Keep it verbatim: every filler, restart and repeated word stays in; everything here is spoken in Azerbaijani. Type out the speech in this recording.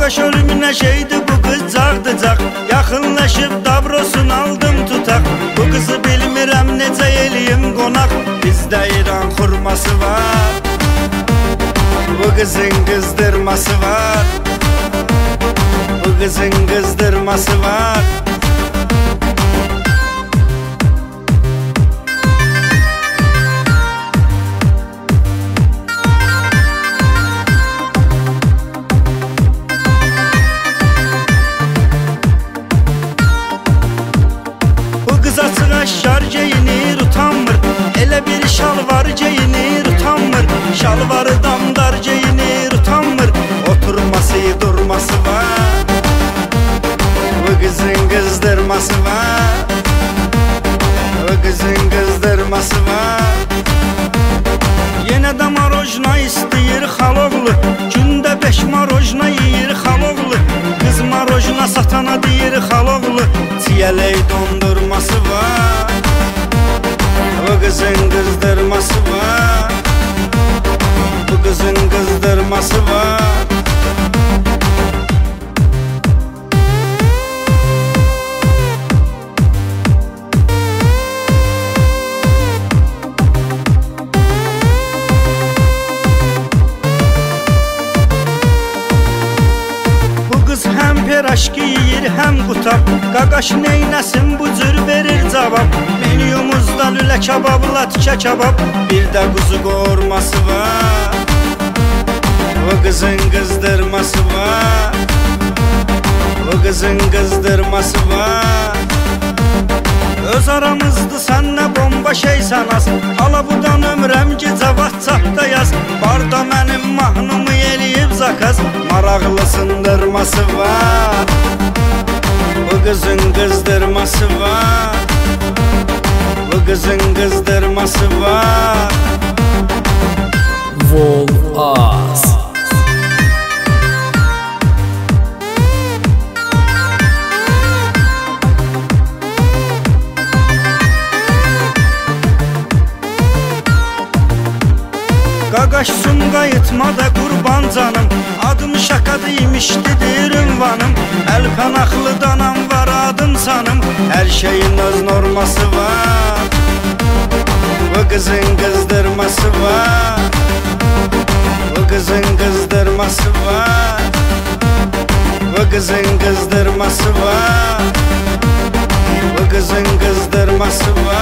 Qaqaş ölümünə şeydi bu qız cağdıcaq. Yaxınlaşıb dabrosunu aldım tutaq. Bu qızı bilmirəm necə eləyim qonaq. Bizdə İran xurması var, bu qızın qızdırması var, bu qızın qızdırması var. Aşar geyinir utanmır, elə bir şalvar geyinir utanmır. Şalvarı damdar geyinir utanmır, oturması durması var, bu kızın kızdırması var, bu kızın kızdırması var. Yenə də marojna istəyir xaloğlu, gündə beş marojna yeyir xaloğlu. Qız marojna satana deyir xaloğlu, çiyələk dondurması var, bu kızın kızdırması var, bu kızın kızdırması var. Aşk yiyir həm qutab, qaqaş neynəsin bu cür verir cavab. Meniyumuzda lülə kababla tikə kabab, bir də quzu qorması var, bu qızın qızdırması var, bu qızın qızdırması var. Öz aramızdı sənlə bomba şeysən az, alabudan ömrəm gecə WhatsAppda yaz. Barda mənim mahnımı eləyib zakaz, maraqlı sındırması var, bu qızın qızdırması var, bu qızın qızdırması var. Volaz Qaqaş Sumqayıtmada qurban canım, adım şakadı imişlidir ünvanım. Əlpənaqlı danam var adım sanım, hər şeyin öz norması var, bu qızın qızdırması var, bu qızın qızdırması var, bu qızın qızdırması var, bu qızın qızdırması var.